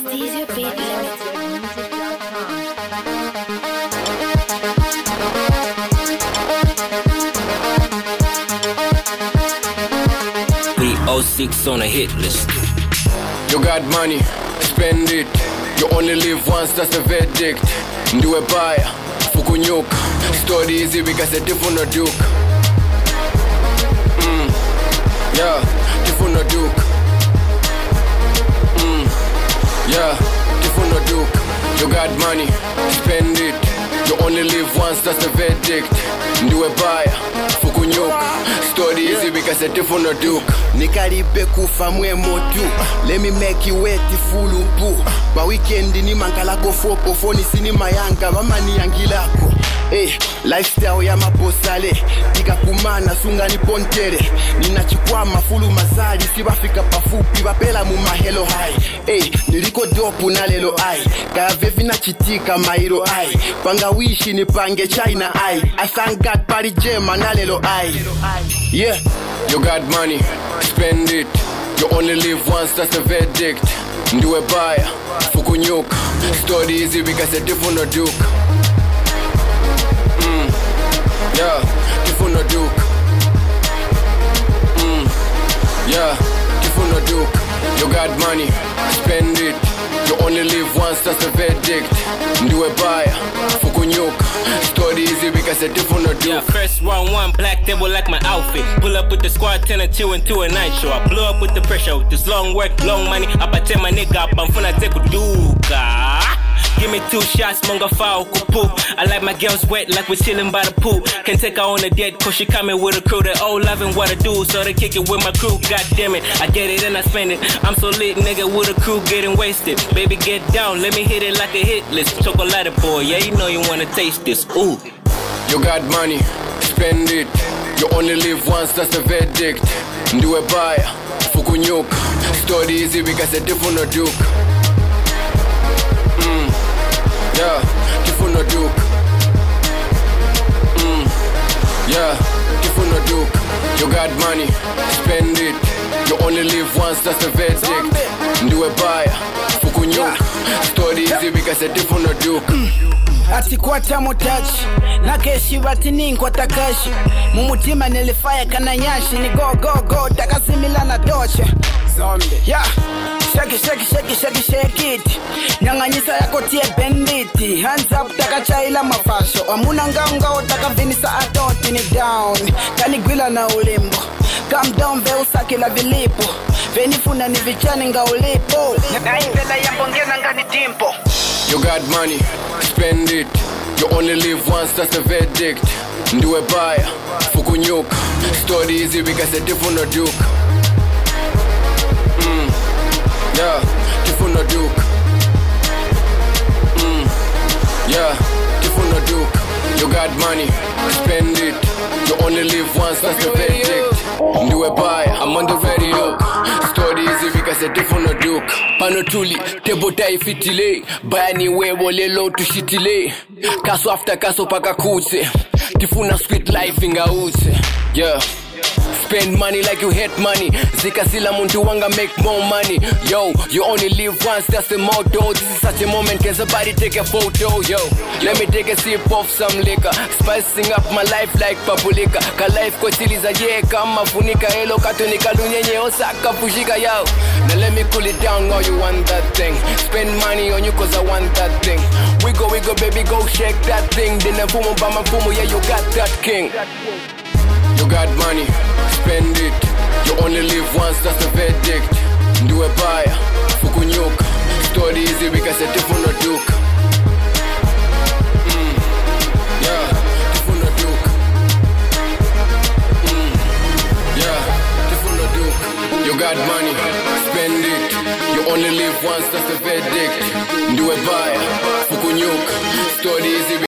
Anesthesia Beat V06 on a hit list. You got money, spend it. You only live once, that's the verdict. Ndiwe baya, fukunyuka. Story easy because tifuna duke. Yeah, tifuna duke. Yeah, tifuna duke. You got money, spend it. You only live once, that's the verdict. Ndiwe baya, fukunyuka. Story easy because tifuna duke. Nikaribe kufa mwe motu. Let me make you wet fulu pu. Ba weekend ni mankala kofo ni sinima yanga mama ni yangilako. Hey, lifestyle ya maposale. Tika kumana sunga ni pontere. Ninachikwama fulu mazali. Sibafika pafupi bapela mu mahelo high. Hey, niliko dopu na lelo ai. Kaya vevi na chitika mairo ai. Panga wishi ni pange China ai. I thank God party jema na lelo ai. Yeah. You got money, spend it. You only live once, that's the verdict. Ndiwe baya, fukunyuka. Story easy because tifuna duke. Yeah, tifuna duke. Yeah, tifuna duke. You got money, spend it. You only live once, that's the verdict. Ndiwe baya, fukunyuka. Story easy because tifuna duke. Yeah, first round one, black devil like my outfit. Pull up with the squad, 10 and 2 into a night show. I blew up with the pressure, with this long work, long money. Apate my nigga up, I'm finna take a duka. Give me 2 shots, monga foul, kupu. I like my girls wet like we're chilling by the pool. Can take her on a date, cause she coming with a crew. They all loving what I do, so they kick it with my crew. God damn it, I get it and I spend it. I'm so lit, nigga, with a crew getting wasted. Baby, get down, let me hit it like a hit list. Chocolate boy, yeah, you know you wanna taste this. Ooh. You got money, spend it. You only live once, that's the verdict. Ndiwe baya, fukunyuka. Story easy because tifuna duke. Yeah, tifuna duke. Yeah, tifuna duke. You got money, spend it. You only live once, that's the verdict. Ndiwe baya, fukunyuka. Story easy because tifuna duke. Atikwata motachi na keshi batini kwa takashi mumutima nilifaya kana nyashi ni go takasimila na doche zombie yeah shake it nyanganyisa yako tie banditi hands up takachaila mafasho amuna ngao takavinisa atoti ni down kanigwila na ulimbo calm down ve usakila vilipo venifuna ni vichani ngaulipo nakaipela yambongena ngani dimpo. You got money, spend it. You only live once, that's the verdict. Ndiwe baya, fukunyuka. Story easy because tifuna duke. Yeah, tifuna duke. Yeah, tifuna duke. You got money, spend it. You only live once, that's the verdict. Ndiwe baya, I'm on the radio. Story easy because tifuna duke. Panotuli, tebota ifitile. Bayani wewo lelo tushitile. Kaso after kaso paka kutse. Tifuna sweet life ingauze. Yeah. Spend money like you hate money. Zika sila muntu wanga make more money. Yo, you only live once, that's the motto. This is such a moment, can somebody take a photo? Yo, let me take a sip of some liquor. Spicing up my life like papulika. Ka life kwa chili za ye kama funika. Elo katunika lunyenye osaka pushika yo. Now let me cool it down, all you want that thing. Spend money on you cause I want that thing. We go baby, go shake that thing. Then a fumo bama fumo, yeah you got that king. You got money, spend it. You only live once, that's the verdict. Ndiwe baya, fukunyuka. Story easy because tifuna duke. Yeah, tifuna duke. Yeah, tifuna duke. You got money, spend it. You only live once, that's the verdict. Ndiwe baya, fukunyuka. Story easy.